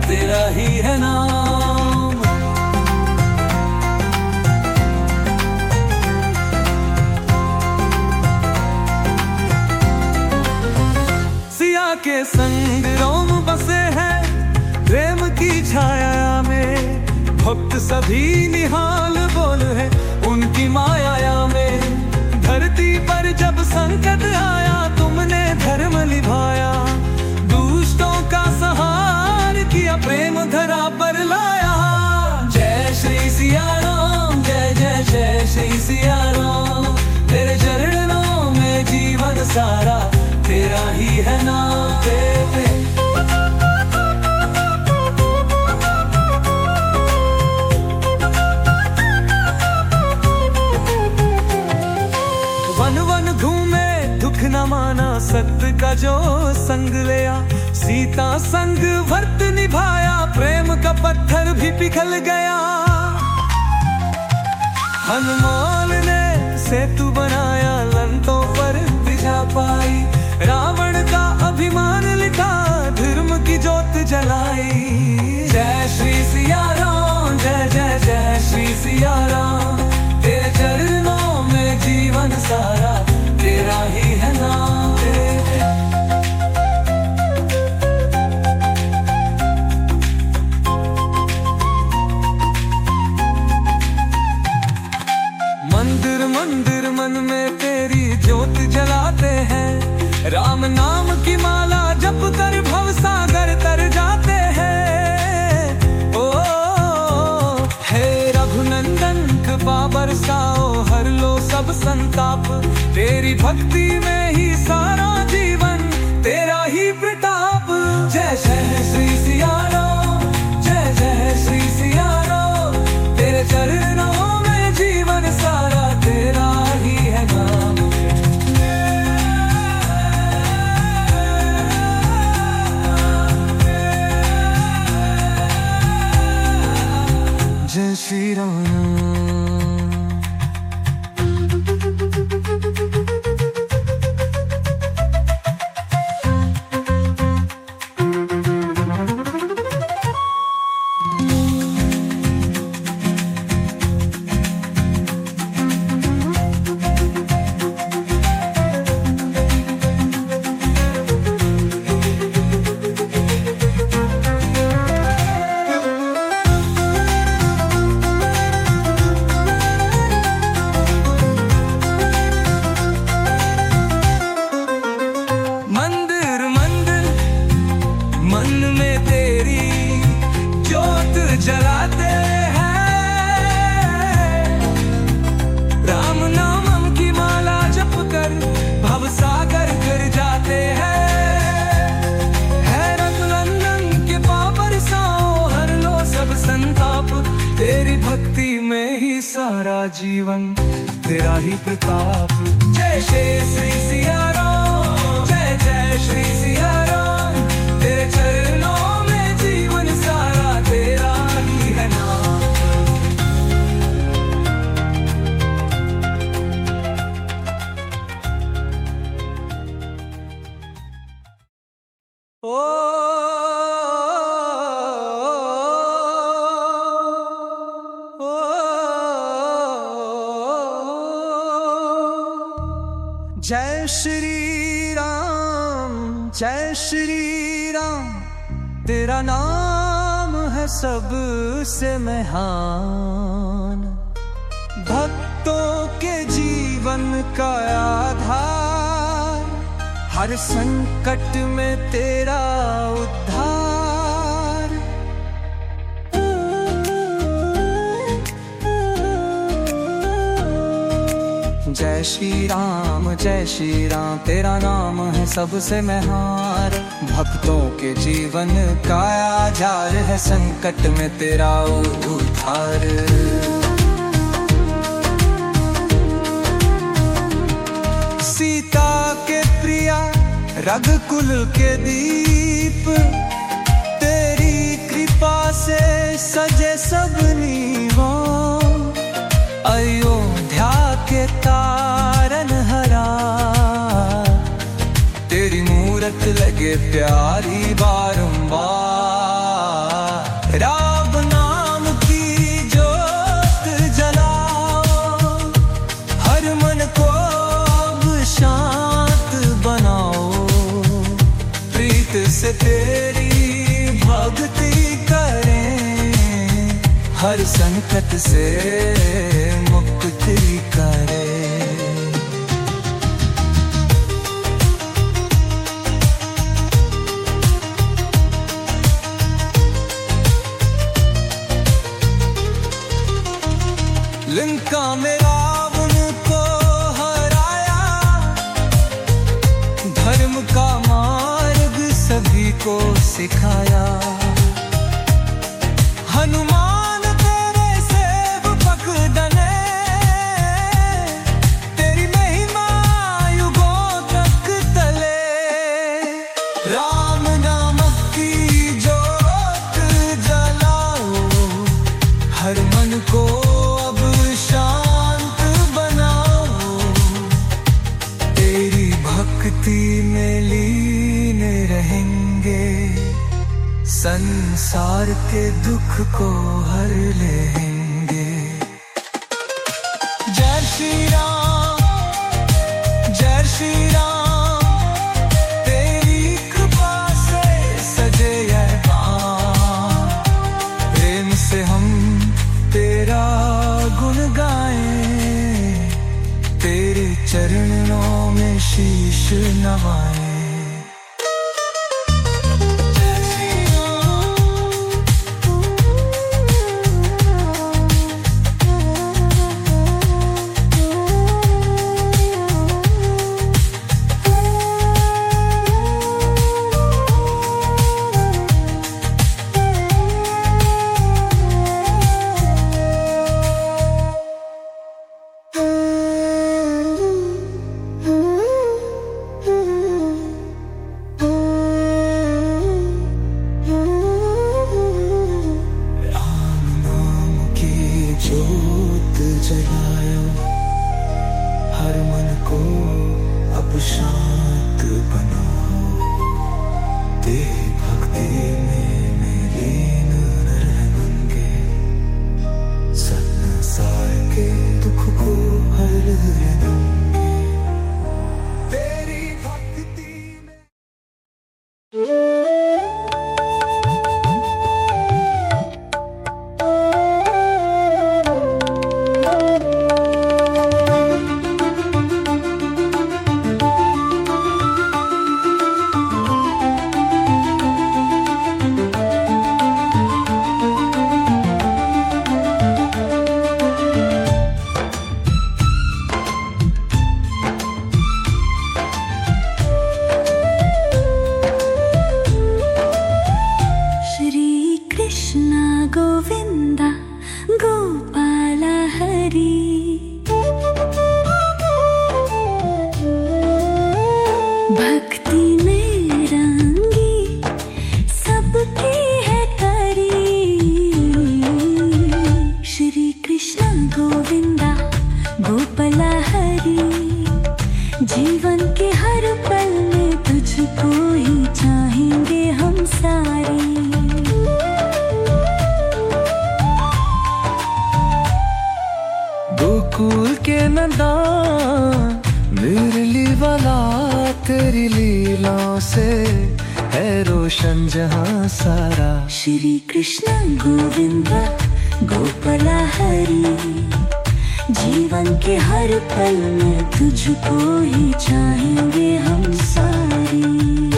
तेरा ही है नाम। सिया के संग रोम बसे हैं प्रेम की छाया में, भक्त सभी निहाल बोल है उनकी माया में। धरती पर जब संकट आया तुमने धर्म निभाया, दुष्टों का संहार किया प्रेम धरा पर लाया। जय श्री सिया राम, जय जय जय श्री सिया राम। तेरे चरणों में जीवन सारा, तेरा ही है नाम। वन वन घूमे दुख न माना, सत्य का जो संग लिया। सीता संग व्रत निभाया, प्रेम का पत्थर भी पिघल गया। हनुमान ने सेतु बनाया, लंकों पर विजय पाई। रावण का अभिमान लिखा, धर्म की ज्योत जलाई। जय श्री सिया राम, जय जय जय श्री सिया राम। तेरे चरणों में जीवन सारा, तेरा ही है नाम। मंदिर मंदिर मन में तेरी ज्योत जलाते हैं, राम नाम की माला जप कर भव सागर तर जाते हैं। ओ हे रघुनंदन कृपा बरसाओ, हर लो सब संताप। तेरी भक्ति में ही सारा जीवन, तेरा ही प्रताप। जय जय श्री सिया राम, जय जय श्री सिया राम। तेरे चरणों में जीवन सारा, तेरा ही है नाम। जय श्री राम। जलाते हैं, राम नाम की माला जप कर भव सागर कर जाते हैं। है रघुनंदन के पाप बरसाओ, हर लो सब संताप। तेरी भक्ति में ही सारा जीवन, तेरा ही प्रताप। जय श्री सिया राम, जय जय श्री सिया राम। तेरे चरणों में जीवन सारा, तेरा ही है नाम। जय श्री राम, जय श्री राम। तेरा नाम है सबसे महान, भक्तों के जीवन का आधार। हर संकट में तेरा उद्धार। जय श्री राम, जय श्री राम। तेरा नाम है सबसे महान, भक्तों के जीवन का आधार। है संकट में तेरा उद्धार। सीता के प्रिया, रघुकुल के दीप। तेरी कृपा से सजे सब नीवों। अयोध्या के तारन हरा, तेरी मूरत लगे प्यारी बारंबार। राम नाम की ज्योत जलाओ, हर मन को अब शांत बनाओ। प्रीत से तेरी भक्ति करें, हर संकट से मुक्ति करें। लंका में रावण को हराया, धर्म का मार्ग सभी को सिखाया। हनुमान तेरे सेवक डने, तेरी महिमा युगों तक तले। राम नाम की ज्योत जलाओ, हर मन को शांत बनाओ। तेरी भक्ति में लीन रहेंगे, संसार के दुख को हर लेंगे। जय श्री राम, जय श्री राम, तेरी कृपा से सजे यह गाँव। प्रेम से हम तेरा गुण गाएं, तेरे चरणों में शीश नवाएं। हर मन को अब शांत बनाओ। तेरी भक्ति में लीन रहेंगे, संसार के दुख को हर लेंगे। तेरी भक्ति में गोविंदा गोपाल हरि। भक्ति में रंगी सबकी है करी। श्री कृष्ण गोविंदा गोपाल हरि। जीवन के हर पल में तुझको ही चाहेंगे हम सारे। गोकुल के नंदन मुरली वाला, तेरी लीलाओं से है रोशन जहां सारा। श्री कृष्ण गोविंदा गोपाल हरि। जीवन के हर पल में तुझको ही चाहेंगे हम सारे।